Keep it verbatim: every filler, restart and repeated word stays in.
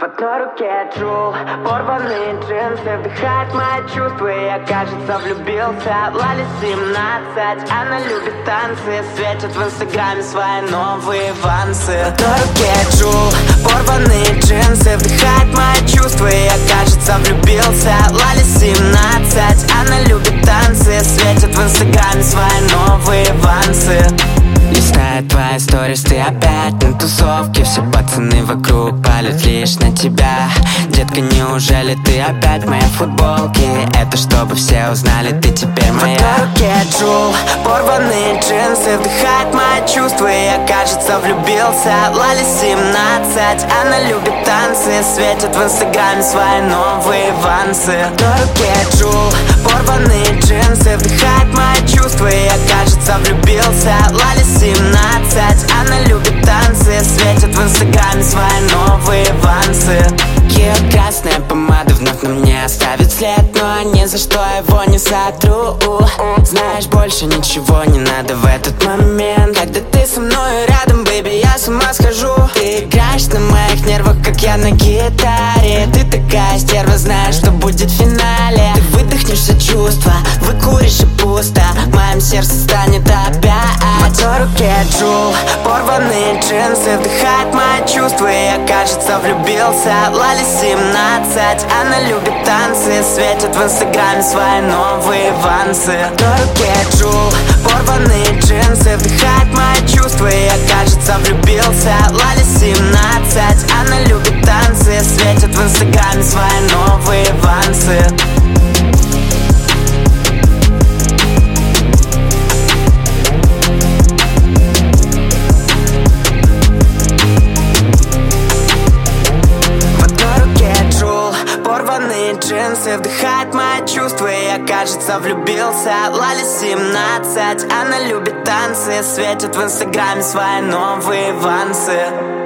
В одной руке джул, порванные джинсы, вдыхает мои чувства, и я, кажется, влюбился. Лали семнадцать, она любит танцы, светит в инстаграме свои новые вансы. В одной руке джул, порванные джинсы, вдыхает мои чувства, и я, кажется, влюбился. Лали семнадцать, она любит танцы, светит в инстаграме свои новые вансы. Листает твои сторис, ты опять на тусовке. Все пацаны вокруг палят лишь на тебя. Детка, неужели ты опять в моей футболке? Это чтобы все узнали, ты теперь моя. В одной руке джул, порванные джинсы, вдыхает мои чувства, и я, кажется, влюбился. Лали семнадцать, она любит танцы, светит в инстаграме свои новые вансы. В одной руке джул, порванные джинсы, вдыхает мои чувства, и я, кажется, влюбился. Лали семнадцать, она любит танцы, светит в инстаграме свои новые вансы. Ее красная помада вновь на мне оставит след, но ни за что его не сотру. Знаешь, больше ничего не надо в этот момент. Когда ты со мной рядом, бэйби, я с ума схожу. Ты играешь на моих нервах, как я на гитаре. Ты такая стерва, знаешь, что будет в финале. Ты выдохнешь все чувства, выкуришь и пусто. В моем сердце станет опять. В одной руке джул, порванные джинсы, вдыхает мои чувства, и я, кажется, влюбился. Лали семнадцать, она любит танцы, светит в инстаграме свои новые вансы. В одной руке джул, порванные джинсы, вдыхает мои чувства, и я, кажется, влюбился. Лали семнадцать, она любит танцы, светит в инстаграме свои новые вансы. Джинсы, вдыхает мои чувства, и я, кажется, влюбился. Лали семнадцать, она любит танцы, светит в инстаграме свои новые вансы.